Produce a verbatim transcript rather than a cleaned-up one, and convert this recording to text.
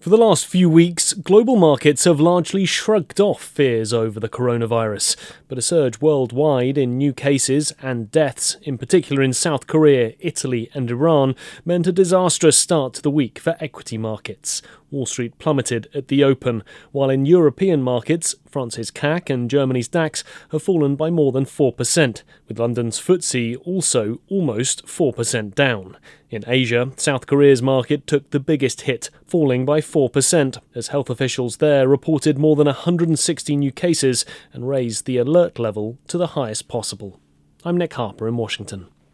For the last few weeks, global markets have largely shrugged off fears over the coronavirus, but a surge worldwide in new cases and deaths, in particular in South Korea, Italy and Iran, meant a disastrous start to the week for equity markets. Wall Street plummeted at the open, while in European markets, France's C A C and Germany's DAX have fallen by more than four percent, with London's F T S E also almost four percent down. In Asia, South Korea's market took the biggest hit, falling by four percent, as health officials there reported more than one hundred sixty new cases and raised the alert level to the highest possible. I'm Nick Harper in Washington.